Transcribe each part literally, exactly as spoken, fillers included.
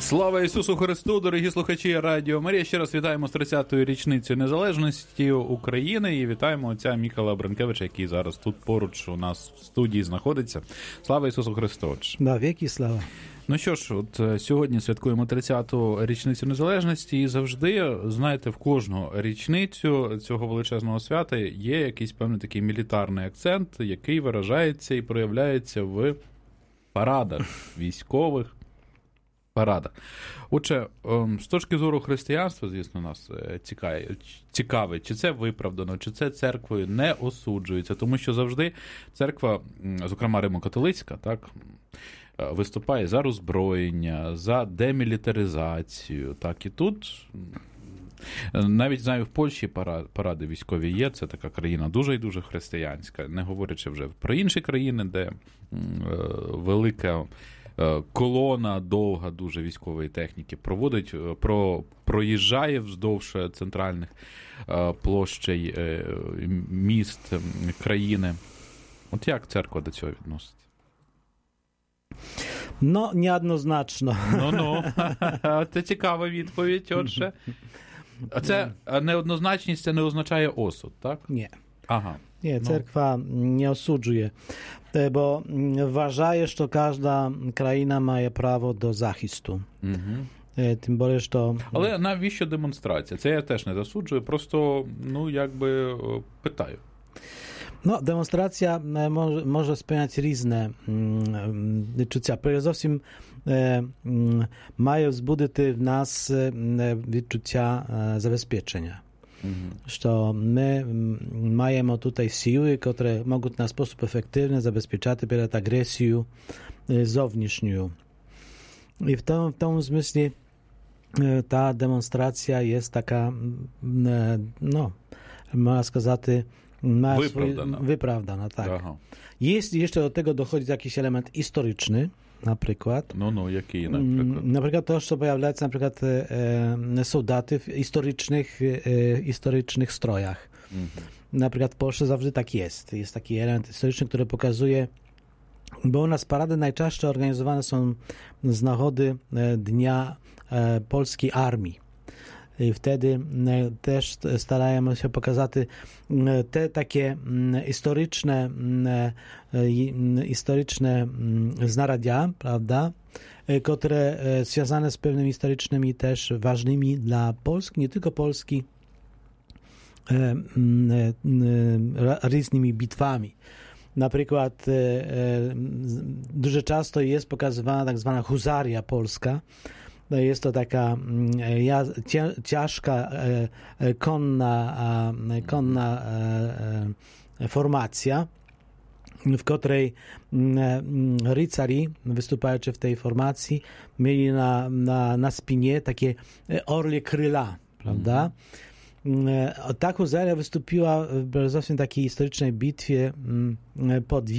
Слава Ісусу Христу, дорогі слухачі Радіо Марія. Ще раз вітаємо з тридцятою річницею незалежності України і вітаємо отця Міхайла Бренкевича, який зараз тут поруч у нас в студії знаходиться. Слава Ісусу Христу! На віки слава! Ну що ж, от сьогодні святкуємо тридцяту річницю незалежності і завжди, знаєте, в кожну річницю цього величезного свята є якийсь певний такий мілітарний акцент, який виражається і проявляється в парадах військових. Парада. Отже, з точки зору християнства, звісно, нас цікавить, чи це виправдано, чи це церквою не осуджується, тому що завжди церква, зокрема римо-католицька, так, виступає за роззброєння, за демілітаризацію, так, і тут, навіть, знаю, в Польщі паради військові є, це така країна дуже і дуже християнська, не говорячи вже про інші країни, де велика колона довга дуже військової техніки проводить, про, проїжджає вздовж центральних площей міст країни. От як церква до цього відноситься? Ну, неоднозначно. Ну-ну, це цікава відповідь, отже. А це неоднозначність, це не означає осуд, так? Ні. Ага. Nie, cerkwa nie osudźuje, bo uważa, że każda kraina ma prawo do zachistu. Mhm. Тим більше, що... Але навіщо демонстрація? Це я теж не засуджую, просто, ну, якби питаю. No, demonstracja może, może spełniać różne відчуття. Перш за всім, має збудити в нас відчуття забезпечення. Mhm. Що ми маємо тут сили, які можуть на спосіб ефективний забезпечати перед агресією зовнішньою. І в тому, в тому смислі та демонстрація є така, ну, можна сказати, виправдана. Swój, wyprawdana, tak. Aha. Jest jeszcze do tego dochodzi jakiś element historyczny, na przykład. No, no, jaki na przykład? Na przykład to, że pojawiają się na przykład e, soldaty w historycznych, e, historycznych strojach. Mhm. Na przykład w Polsce zawsze tak jest. Jest taki element historyczny, który pokazuje, bo u nas parady najczęściej organizowane są z nagody Dnia e, Polskiej Armii. I wtedy też staramy się pokazać te takie historyczne, historyczne znaradia, prawda, które związane z pewnymi historycznymi też ważnymi dla Polski, nie tylko Polski, różnymi bitwami. Na przykład dużo często jest pokazywana tak zwana huzaria polska. Jest to taka ciężka konna, konna formacja, w której rycari występujący w tej formacji mieli na, na, na spinie takie orlie kryla, prawda? Ta huzaria wystąpiła w takiej historycznej bitwie pod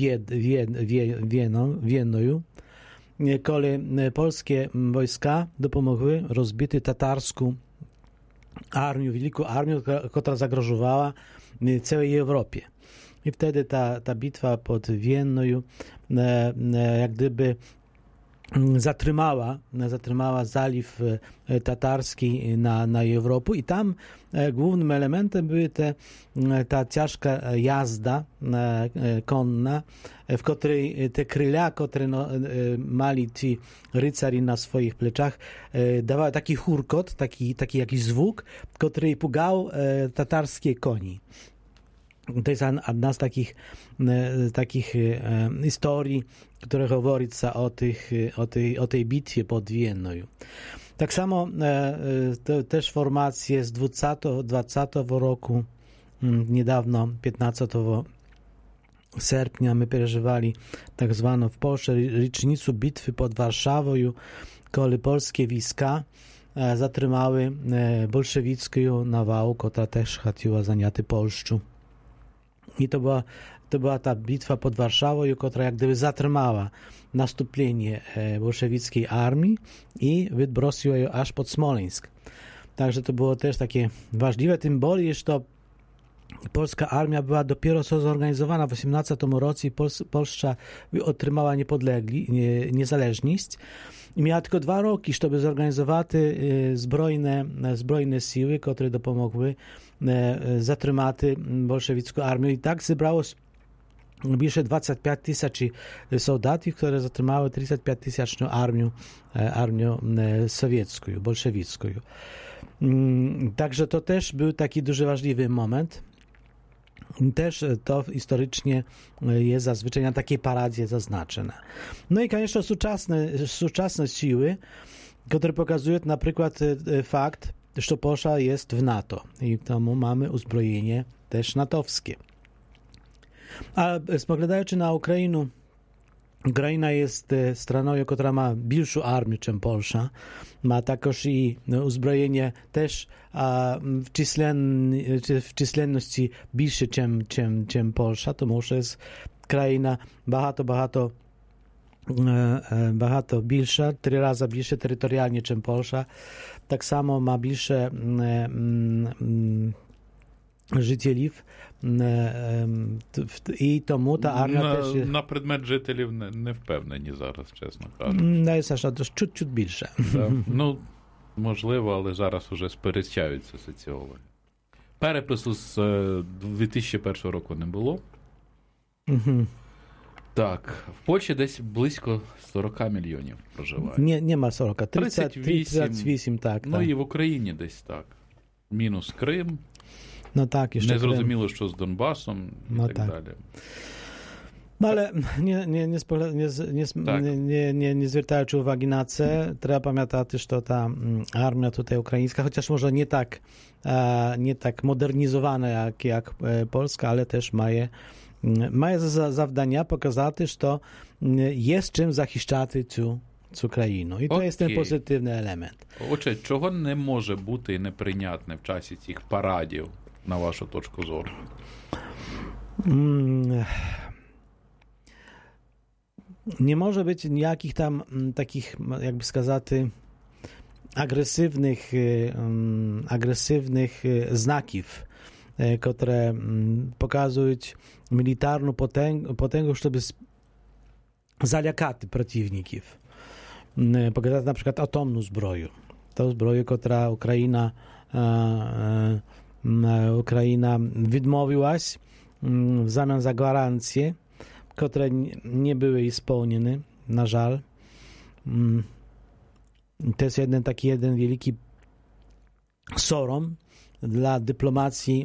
Wienną, kiedy polskie wojska dopomogły rozbity tatarską armię, wielką armię, która zagrożowała całej Europie. I wtedy ta, ta bitwa pod Wienną jak gdyby zatrzymała, zatrzymała zaliw tatarski na, na Europę i tam głównym elementem były te, ta ciężka jazda konna, w której te krylia, które no, mali ci rycari na swoich pleczach, dawały taki hurkot, taki, taki jakiś zwuk, który pugał tatarskie koni. To jest jedna z takich, takich historii, które mówi o, tych, o, tej, o tej bitwie pod Wienną. Tak samo to, też formacje z dwudziestego roku, niedawno, piętnastego sierpnia, my przeżywali tak zwaną w Polsce rocznicę bitwy pod Warszawą, kiedy polskie wojska zatrzymały bolszewicką nawałę, która też chciała zająć Polskę. I to była, to była ta bitwa pod Warszawą, która jak gdyby zatrzymała nastąpienie bolszewickiej armii i wybrosiła ją aż pod Smoleńsk. Także to było też takie ważliwe, tym bardziej, że to polska armia była dopiero co zorganizowana w osiemnastym roku i Pols- Polska otrzymała niepodlegli, nie, niezależność. I miała tylko dwa roki, żeby zorganizować zbrojne, zbrojne siły, które dopomogły zatrzymać bolszewicką armię. I tak zebrało bliżej dwadzieścia pięć tysięcy soldatów, które zatrzymały trzydzieści pięć tysięczną armię, armię sowiecką, bolszewicką. Także to też był taki duży ważliwy moment. Też to historycznie jest zazwyczaj na takiej paradzie zaznaczone. No i конечно współczesne, współczesne siły, które pokazują na przykład fakt, że Polska jest w NATO i tomu mamy uzbrojenie też natowskie. A spoglądając na Ukrainę, Ukraina jest stroną, która ma większą armię niż Polska. Ma także i uzbrojenie też a, w, czyslen, w czyslenności większe niż Polska. To może jest kraina bardzo, bardzo багато більше, три рази більше територіальні, ніж Польща. Так само має більше жителів. І тому та армія на, теж... На предмет жителів не, не впевнені зараз, чесно кажучи. Не, Саша, то чуть-чуть більше. Да. Ну, можливо, але зараз уже сперечаються соціологи. Перепису з дві тисячі першого року не було. Угу. Так, в Польщі десь близько сорок мільйонів проживає. Не, нема сорок, тридцять вісім, тридцять вісім, так. Ну так. і в Україні десь так. Мінус Крим. Ну так, і ще не зрозуміло, Крим. що з Донбасом і ну, так, так далі. No ale nie, nie, nie, nie, nie, tak. nie, nie, nie zwracając uwagi na to, trzeba pamiętać, że ta armia tutaj ukraińska, chociaż może nie tak, nie tak modernizowana jak, jak polska, ale też ma ma za zadania pokazać, że jest czym захищати цю, цю країну. І to jest ten pozytywny element. Отже, чого не може бути неприйнятне в часі цих парадів, на вашу точку зору? Mm. Nie może być jakich tam takich, jakby сказать, agresywnych, agresywnych znaków, które pokazują militarną potęgę, potęgę, żeby zalякać przeciwników. Pokazać na przykład atomną zbroję. To zbroję, która Ukraina, Ukraina odmówiła w zamian za gwarancje, które nie były spełnione, na żal. To jest jeden taki jeden wielki sorom dla dyplomacji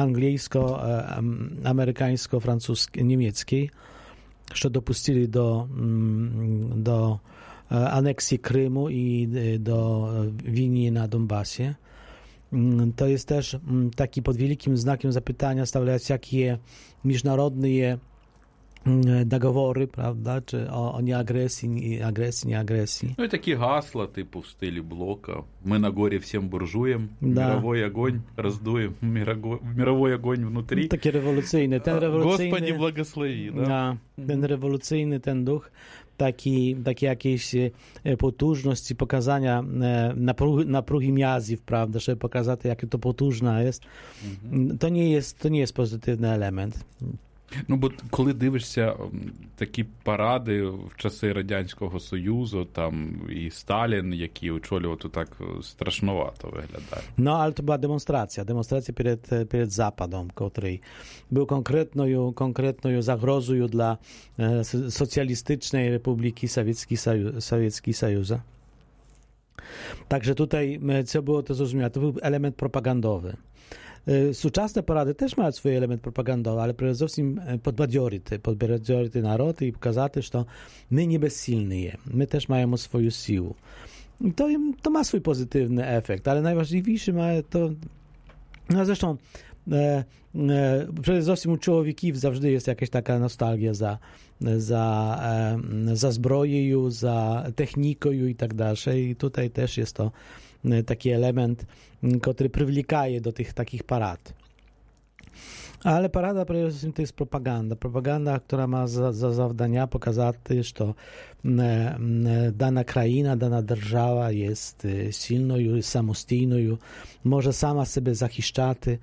angielsko-amerykańsko-francuskiej, niemieckiej, że dopuścili do, do aneksji Krymu i do wojny na Donbasie. To jest też taki pod wielkim znakiem zapytania stawiać, jakie międzynarodowe договори, правда, чи о, о неагресії, агресії, неагресії. Ну і такі гасла, типу, в стилі Блока. Ми на горі всім буржуєм, да. Мировой огонь роздуєм, мировой огонь внутрі. Такі революційний. Ten rewolucyjny, Господи, благослови. Да? Да, ten rewolucyjny, ten duch, taki, taki jakiejś potężności, pokazania naprugi, naprugi miazów, prawda, żeby pokazać, jak to potężna jest. Mhm. To nie jest, to nie jest pozytywny element. Ну, бо коли дивишся такі паради в часи Радянського Союзу, там і Сталін, який очолював, то так страшновато виглядає. No, ale to była demonstracja. Demonstracja przed, przed Zapadem, który był konkretną, konkretną zagrozą dla socjalistycznej Republiki Sowieckiej Sowiecki Sojuza. Także tutaj, co było to zrozumiałe, to był element propagandowy. Współczesne parady też mają swój element propagandowy, ale przede wszystkim podbadżoryty, podbadżoryty narody i pokazać, że my nie bezsilni, my też mamy swoją siłę. I to, to ma swój pozytywny efekt, ale najważniejszy ma to, no zresztą e, e, przede wszystkim u człowieków zawsze jest jakaś taka nostalgia za, za, e, za zbroją, za techniką i tak dalej. I tutaj też jest to taki element, który przywlikaje do tych takich parad. Ale parada przede wszystkim to jest propaganda. Propaganda, która ma za, za zadania pokazać, że dana kraina, dana держава jest silną, samostojną, może sama sobie захищати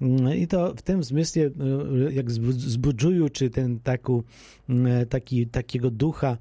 I to w tym zmysle, jak zbudżujący ten taku, taki, takiego ducha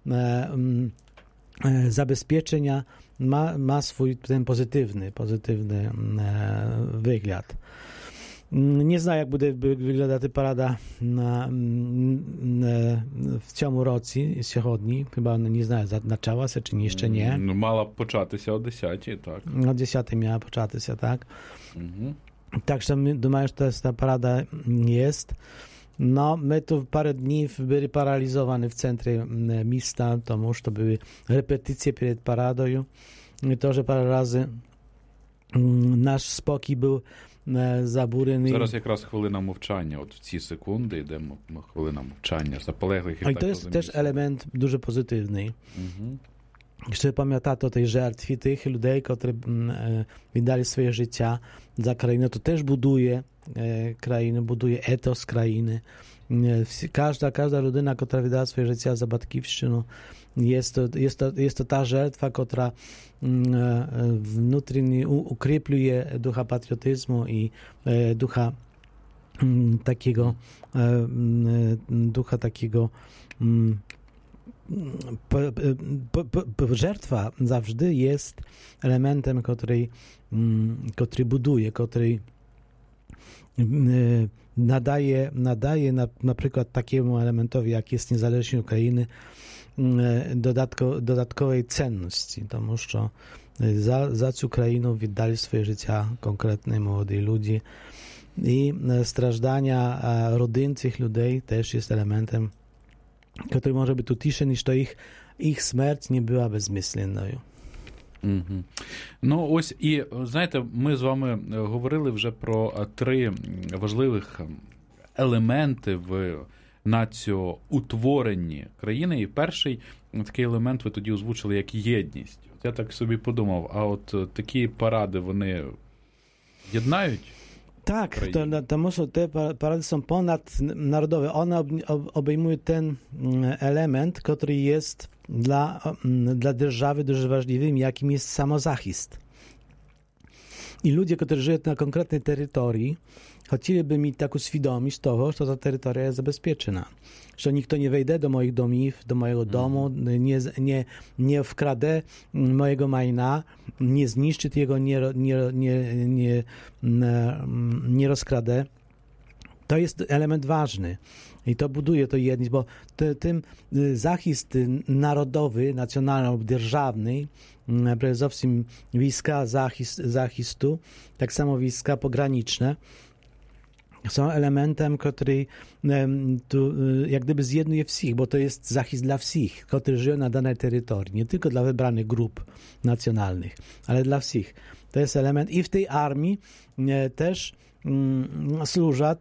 zabezpieczenia, ma, ma swój ten pozytywny, pozytywny wygląd. Nie znam, jak będzie wyglądać ta parada na, na, w цьому році, сьогодні. Chyba nie znam, zaczęła się, czy jeszcze nie. No, mała початися o dziesiątej, tak. O dziesiątej miała початися, tak. Mhm. Także думаю, że ta parada jest. No, my tu parę dni byli paralizowani w centrum miasta, тому że to były repetycje przed paradą. I to, że parę razy nasz spokój był забурений. Зараз якраз хвилина мовчання. От в ці секунди йде хвилина мовчання заполеглих. I to jest też element дуже позитивний. Mhm. Щоб пам'ятати tej жертві тих людей, котрі віддали своє життя за країну, to też buduje країну, buduje etos країни. Każda, każda rodzina, która wydała swoje życie za Batkivszczynu, jest to, jest to, jest to ta żertwa, która внутрішньо укріплює духа patriotyzmu i ducha takiego ducha takiego żertwa zawsze jest elementem, który, który buduje, który nadaje, nadaje na, na przykład takiemu elementowi, jak jest niezależność Ukrainy, dodatko, dodatkowej cenności, тому що za, za цю країну віддали своє життя konkretni młodzi ludzie i strażdania rodzin tych ludzi też jest elementem, który może być utішен, niż to ich, ich śmierć nie była bezmyślnою. Угу. Ну, ось, і, знаєте, ми з вами говорили вже про три важливих елементи в націоутворенні країни. І перший такий елемент ви тоді озвучили як єдність. От я так собі подумав, а от такі паради, вони єднають? Tak, to, to że te parady są ponadnarodowe. One ob, ob, obejmują ten element, który jest dla, dla держаwy дуже важливym, jakim jest samozachist. I ludzie, którzy żyją na konkretnej terytorii, chcieliby mieć taką świadomość tego, że ta terytoria jest zabezpieczona. Że nikt nie wejdzie do moich domów, do mojego domu, nie, nie, nie wkradę mojego majna, nie zniszczy jego, nie, nie, nie, nie, nie rozkradę. To jest element ważny. I to buduje to jedność, bo te, tym zachist narodowy, nacjonalny lub державny, przede wszystkim wojska zachist, zachistu, tak samo wojska pograniczne, są elementem, który tu, jak gdyby zjednuje wszystkich, bo to jest zachist dla wszystkich, którzy żyją na danej terytorii, nie tylko dla wybranych grup nacjonalnych, ale dla wszystkich. To jest element i w tej armii też mm, służą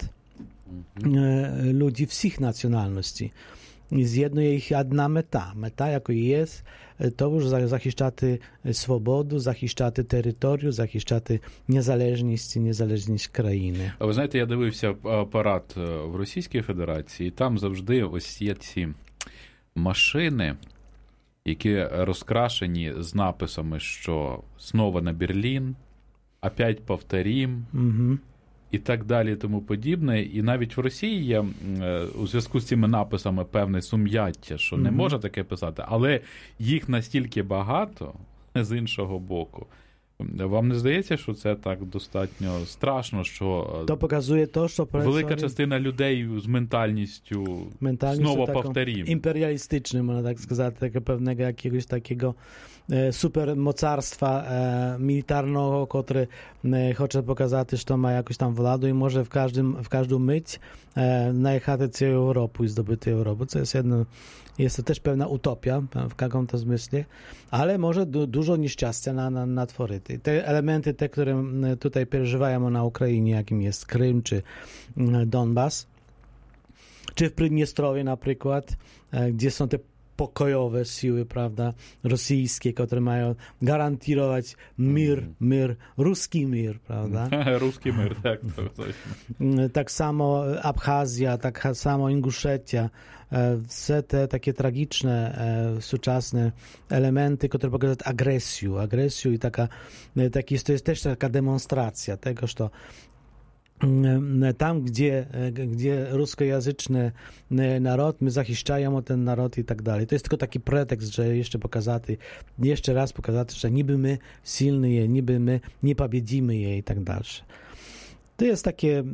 mhm. ludzi wszystkich nacjonalności. I zjednuje ich jedna meta. Meta, jaką jest, to już zachiszczati swobodu, zachiszczati terytorium, zachiszczati niezależność, niezależność країни. А ви знаєте, я дивився парад в Російській Федерації, і там завжди ось є ці машини, які розкрашені з написами, що «Снова на Берлін», «Опять повторім», угу. і так далі, і тому подібне. І навіть в Росії є у зв'язку з цими написами певне сум'яття, що не можна таке писати, але їх настільки багато з іншого боку. Вам не здається, що це так достатньо страшно, що то показує то, що велика частина людей з ментальністю знову повторім. Імперіалістичним, можна так сказати, таке певного якогось такого supermocarstwa e, militarnego, które e, chce pokazać, że ma jakąś tam władzę i może w każdym w każdą myć e, najechać całą Europę i zdobyć Europę, co jest jedno, jest to też pewna utopia w jakim to zmyśle, ale może du, dużo nieszczęścia na, na, na twory. Te elementy, te, które tutaj przeżywamy na Ukrainie, jakim jest Krym czy Donbas, czy w Prydniestrowie na przykład, e, gdzie są te pokojowe siły, prawda, rosyjskie, które mają gwarantować mir, mir, ruski mir, prawda? Ruski mir, tak. To coś. Tak samo Abchazja, tak samo Inguszetia, wszystkie te takie tragiczne, współczesne elementy, które pokazują agresję, agresję i taka, taki, to jest też taka demonstracja tego, że tam, gdzie, gdzie ruskojęzyczny naród, my zachiszczajemy ten naród i tak dalej. To jest tylko taki pretekst, że jeszcze pokazać, jeszcze raz pokazać, że niby my silni je, niby my nie pobiedzimy je i tak dalej. To jest takie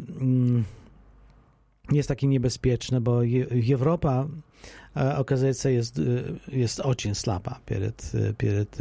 jest takie niebezpieczne, bo Europa okazuje się jest, jest очень слаба перед, перед,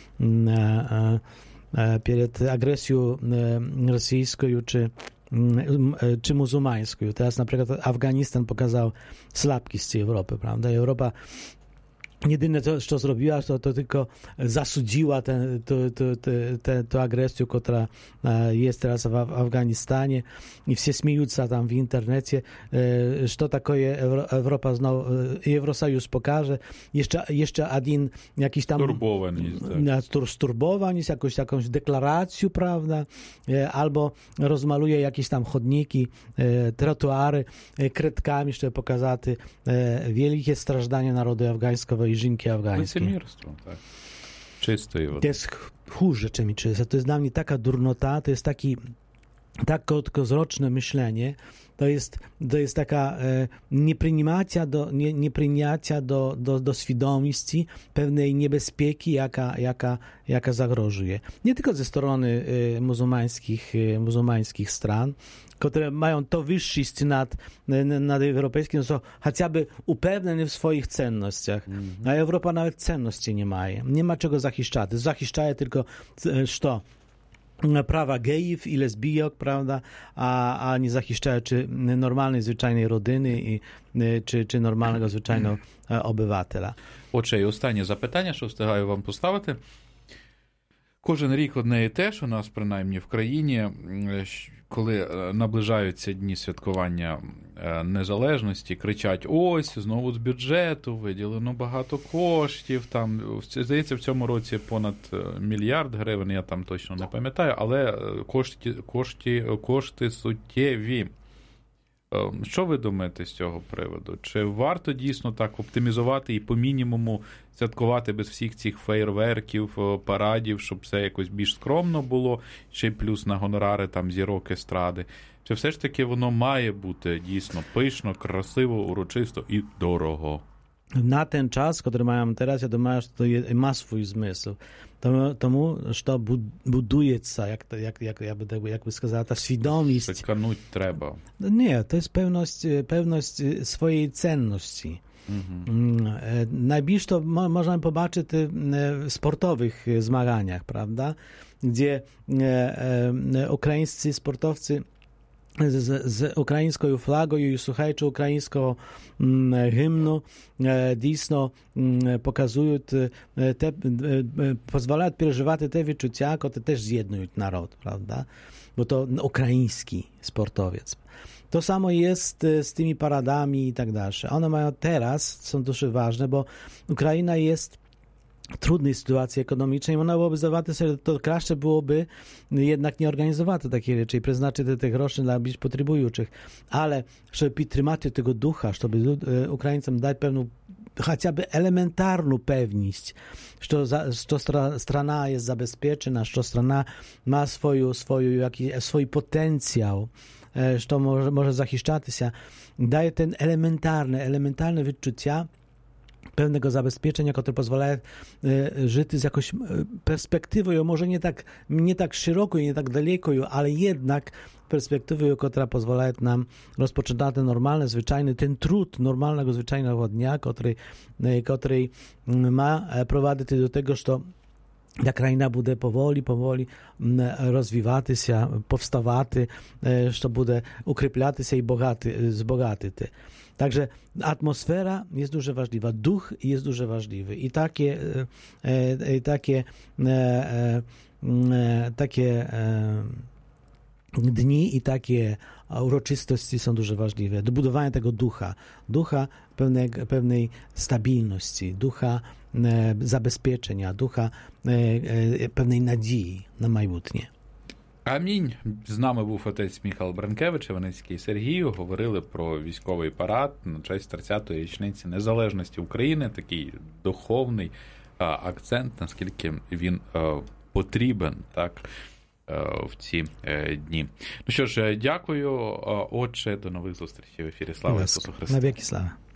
перед agresją rosyjską czy czy muzułmańską. Teraz na przykład Afganistan pokazał słabkość Europy, prawda? Europa jedyne, co, co zrobiła, to, to tylko zasudziła tę agresję, która jest teraz w Afganistanie i wszyscy śmieją się tam w internecie, co takie Europa znowu, Eurosojus pokaże. Jeszcze, jeszcze jeden jakiś tam sturbowany, jakąś jakąś deklarację, prawda? Albo rozmaluje jakieś tam chodniki, trotuary kredkami, żeby pokazać wielkie strażdania narodu afgańskiego i żynki afgańskie. Licemierstwo, tak. Czysto i To jest chórze czymś czysto. To jest dla mnie taka durnota, to jest taki tak krótkowzroczne myślenie, to jest, to jest taka e, nieprzyjmacia do, nie, nieprzyjmacia do, do, do świadomości pewnej niebezpieki, jaka, jaka, jaka zagrożuje. Nie tylko ze strony e, muzułmańskich, e, muzułmańskich stron, które mają to wyższość nad, nad europejskim, są chociażby upewnione w swoich cennościach. Mm-hmm. A Europa nawet cenności nie ma. Nie ma czego zachiszczać. Zachiszczaje tylko co? Prawa gejów i lesbijok, prawda, a, a nie zachiszczają czy normalnej, zwyczajnej rodziny і, чи, чи нормального, звичайного обивателя. Отже, і останнє запитання, що встигаю вам поставити. Кожен рік одне і те ж у нас, принаймні в країні, коли наближаються дні святкування незалежності, кричать: ось, знову з бюджету виділено багато коштів, там, здається, в цьому році понад мільярд гривень, я там точно не пам'ятаю, але кошти, кошти, кошти суттєві. Що ви думаєте з цього приводу? Чи варто дійсно так оптимізувати і по мінімуму святкувати без всіх цих феєрверків, парадів, щоб все якось більш скромно було, чи плюс на гонорари там зірок естради? Чи все ж таки воно має бути дійсно пишно, красиво, урочисто і дорого? Na ten czas, który mają teraz, ja думаю, że to ma swój zmysł. Тому, що будується, як, як, як, я би, як би сказав, та свідомість. Прикануть треба. Ні, то є певність, певність своєї цінності. Mhm. Najbliżej to można pobaczyć w sportowych zmaganiach, prawda? Gdzie ukraińscy sportowcy z, z ukraińską flagą i słuchacze ukraińskiego hymnu dійсно pokazują te, pozwalają przeżywać te wyczucia, które też zjednują naród, prawda? Bo to ukraiński sportowiec. To samo jest z tymi paradami i tak dalej. One mają teraz, są dosyć ważne, bo Ukraina jest w trudnej sytuacji ekonomicznej. Ona byłoby zdawać sobie, to краще byłoby jednak nie organizować takiej rzeczy i przeznaczyć te groszy dla bardziej potrzebujących. Ale żeby підтримać tego ducha, żeby Ukraińcom dać pewną chociażby elementarną pewność, że, że strona jest zabezpieczona, że strona ma swoją, swoją, jakiś, swój potencjał, że może, może zachiszczać się, daje ten elementarny, elementarne wyczucia pewnego zabezpieczenia, które pozwalają żyć z jakąś perspektywą, może nie tak, nie tak szeroko i nie tak daleko, ale jednak perspektywą, która pozwala nam rozpoczynać ten normalny, zwyczajny, ten trud normalnego, zwyczajnego dnia, który, który ma prowadzić do tego, że ta kraina będzie powoli, powoli rozwijać się, powstawać, że będzie ukryplać się i wzbogacić. Także atmosfera jest dużo ważliwa, duch jest dużo ważliwy i takie, e, takie, e, e, takie e, dni i takie uroczystości są dużo ważliwe. Do budowania tego ducha, ducha pewnej, pewnej stabilności, ducha e, zabezpieczenia, ducha e, e, pewnej nadziei na майбутнє. Амінь. З нами був отець Міхал Бранкевич, Іваницький Сергій. Говорили про військовий парад на честь тридцятої річниці незалежності України. Такий духовний а, акцент, наскільки він а, потрібен, так. в ці дні. Ну що ж, дякую. Отже, до нових зустрічей в ефірі. Слава Ісусу Христу. На віки слава.